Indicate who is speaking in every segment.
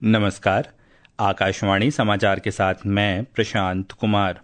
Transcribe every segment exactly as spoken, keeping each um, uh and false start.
Speaker 1: नमस्कार। आकाशवाणी समाचार के साथ मैं प्रशांत कुमार।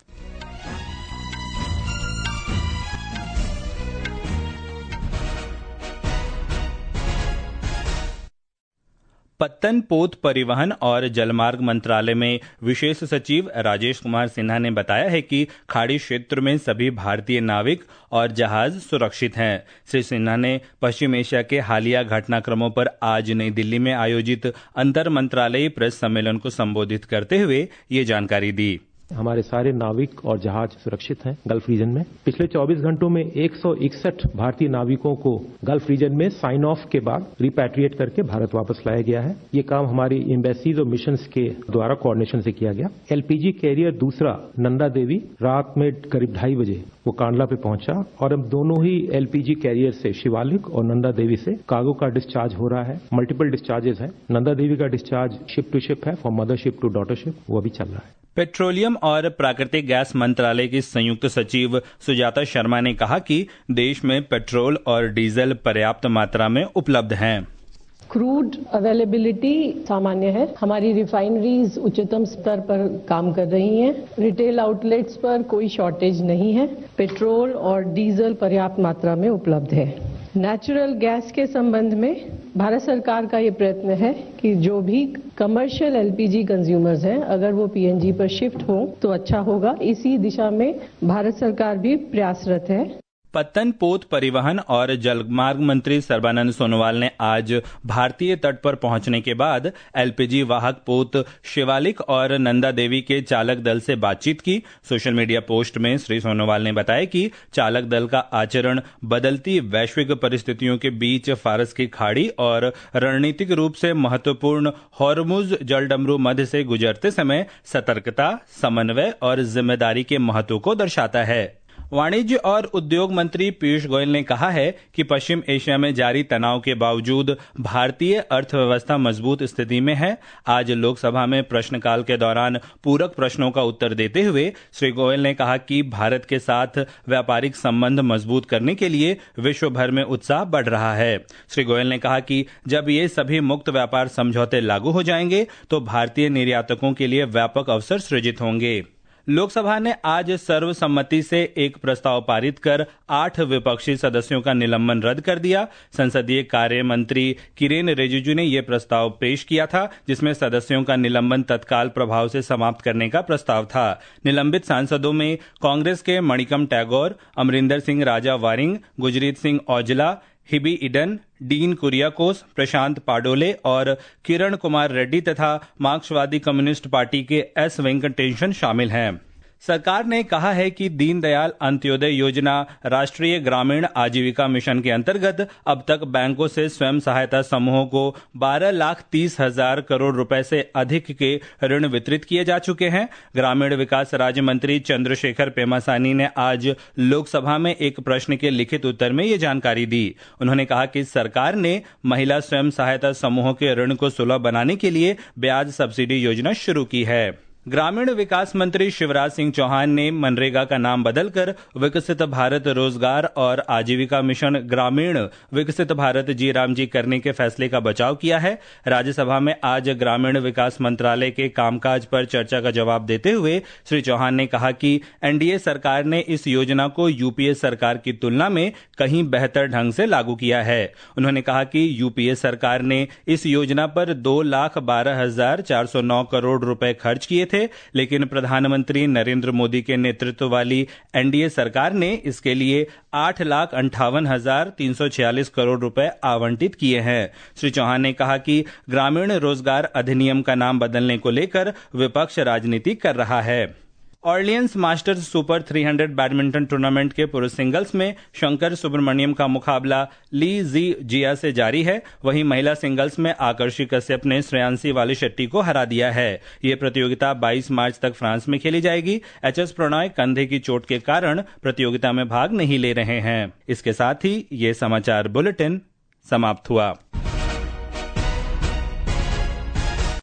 Speaker 1: पत्तन पोत परिवहन और जलमार्ग मंत्रालय में विशेष सचिव राजेश कुमार सिन्हा ने बताया है कि खाड़ी क्षेत्र में सभी भारतीय नाविक और जहाज सुरक्षित हैं। श्री सिन्हा ने पश्चिम एशिया के हालिया घटनाक्रमों पर आज नई दिल्ली में आयोजित अंतर मंत्रालयी प्रेस सम्मेलन को संबोधित करते हुए ये जानकारी दी।
Speaker 2: हमारे सारे नाविक और जहाज सुरक्षित हैं गल्फ रीजन में। पिछले चौबीस घंटों में एक सौ इकसठ भारतीय नाविकों को गल्फ रीजन में साइन ऑफ के बाद रिपैट्रिएट करके भारत वापस लाया गया है। ये काम हमारी एम्बेसीज और मिशंस के द्वारा कोऑर्डिनेशन से किया गया। एलपीजी कैरियर दूसरा नंदा देवी रात में करीब ढाई बजे वो कांडला पे पहुंचा और अब दोनों ही एलपीजी कैरियर से शिवालिक और नंदा देवी से कार्गो का डिस्चार्ज हो रहा है। मल्टीपल डिस्चार्जेस है। नंदा देवी का डिस्चार्ज शिप टू शिप है, from mother ship to daughter ship, वो अभी चल रहा है।
Speaker 1: पेट्रोलियम और प्राकृतिक गैस मंत्रालय की संयुक्त सचिव सुजाता शर्मा ने कहा कि देश में पेट्रोल और डीजल पर्याप्त मात्रा में उपलब्ध हैं।
Speaker 3: क्रूड अवेलेबिलिटी सामान्य है। हमारी रिफाइनरीज उच्चतम स्तर पर काम कर रही हैं। रिटेल आउटलेट्स पर कोई शॉर्टेज नहीं है। पेट्रोल और डीजल पर्याप्त मात्रा में उपलब्ध है। नेचुरल गैस के संबंध में भारत सरकार का ये प्रयत्न है कि जो भी कमर्शियल एलपीजी कंज्यूमर्स हैं, अगर वो पीएनजी पर शिफ्ट हो तो अच्छा होगा। इसी दिशा में भारत सरकार भी प्रयासरत है।
Speaker 1: पत्तन पोत परिवहन और जलमार्ग मंत्री सर्बानंद सोनोवाल ने आज भारतीय तट पर पहुंचने के बाद एलपीजी वाहक पोत शिवालिक और नंदा देवी के चालक दल से बातचीत की। सोशल मीडिया पोस्ट में श्री सोनोवाल ने बताया कि चालक दल का आचरण बदलती वैश्विक परिस्थितियों के बीच फारस की खाड़ी और रणनीतिक रूप से महत्वपूर्ण हॉर्मुज जलडमरू मध्य से गुजरते समय सतर्कता, समन्वय और जिम्मेदारी के महत्व को दर्शाता है। वाणिज्य और उद्योग मंत्री पीयूष गोयल ने कहा है कि पश्चिम एशिया में जारी तनाव के बावजूद भारतीय अर्थव्यवस्था मजबूत स्थिति में है। आज लोकसभा में प्रश्नकाल के दौरान पूरक प्रश्नों का उत्तर देते हुए श्री गोयल ने कहा कि भारत के साथ व्यापारिक संबंध मजबूत करने के लिए विश्व भर में उत्साह बढ़ रहा है। श्री गोयल ने कहा कि जब ये सभी मुक्त व्यापार समझौते लागू हो जाएंगे तो भारतीय निर्यातकों के लिए व्यापक अवसर सृजित होंगे। लोकसभा ने आज सर्वसम्मति से एक प्रस्ताव पारित कर आठ विपक्षी सदस्यों का निलंबन रद्द कर दिया। संसदीय कार्य मंत्री किरेन रिजिजू ने यह प्रस्ताव पेश किया था, जिसमें सदस्यों का निलंबन तत्काल प्रभाव से समाप्त करने का प्रस्ताव था। निलंबित सांसदों में कांग्रेस के मणिकम टैगोर, अमरिंदर सिंह राजा वारिंग, गुरजीत सिंह औजला, हिबी इडन, डीन कुरियाकोस, प्रशांत पाडोले और किरण कुमार रेड्डी तथा मार्क्सवादी कम्युनिस्ट पार्टी के एस वेंकटेशन शामिल हैं। सरकार ने कहा है कि दीनदयाल अंत्योदय योजना राष्ट्रीय ग्रामीण आजीविका मिशन के अंतर्गत अब तक बैंकों से स्वयं सहायता समूहों को बारह लाख तीस हजार करोड़ रुपए से अधिक के ऋण वितरित किए जा चुके हैं। ग्रामीण विकास राज्य मंत्री चंद्रशेखर पेमासानी ने आज लोकसभा में एक प्रश्न के लिखित उत्तर में ये जानकारी दी। उन्होंने कहा कि सरकार ने महिला स्वयं सहायता समूहों के ऋण को सुलभ बनाने के लिए ब्याज सब्सिडी योजना शुरू की है। ग्रामीण विकास मंत्री शिवराज सिंह चौहान ने मनरेगा का नाम बदलकर विकसित भारत रोजगार और आजीविका मिशन ग्रामीण विकसित भारत जी राम जी करने के फैसले का बचाव किया है। राज्यसभा में आज ग्रामीण विकास मंत्रालय के कामकाज पर चर्चा का जवाब देते हुए श्री चौहान ने कहा कि एनडीए सरकार ने इस योजना को यूपीए सरकार की तुलना में कहीं बेहतर ढंग से लागू किया है। उन्होंने कहा कि यूपीए सरकार ने इस योजना पर दो लाख बारह हजार चार सौ नौ करोड़ रुपए खर्च किए थे, लेकिन प्रधानमंत्री नरेंद्र मोदी के नेतृत्व वाली एनडीए सरकार ने इसके लिए आठ लाख अंठावन हजार तीन सौ छियालीस करोड़ रुपए आवंटित किए हैं। श्री चौहान ने कहा कि ग्रामीण रोजगार अधिनियम का नाम बदलने को लेकर विपक्ष राजनीति कर रहा है। ऑर्लियंस मास्टर्स सुपर तीन सौ बैडमिंटन टूर्नामेंट के पुरुष सिंगल्स में शंकर सुब्रमण्यम का मुकाबला ली जी जिया से जारी है। वहीं महिला सिंगल्स में आकर्षि कश्यप ने श्रेयांशी वालीशेट्टी को हरा दिया है। यह प्रतियोगिता बाईस मार्च तक फ्रांस में खेली जाएगी। एच एस प्रणॉय कंधे की चोट के कारण प्रतियोगिता में भाग नहीं ले रहे हैं। इसके साथ ही ये समाचार बुलेटिन समाप्त हुआ।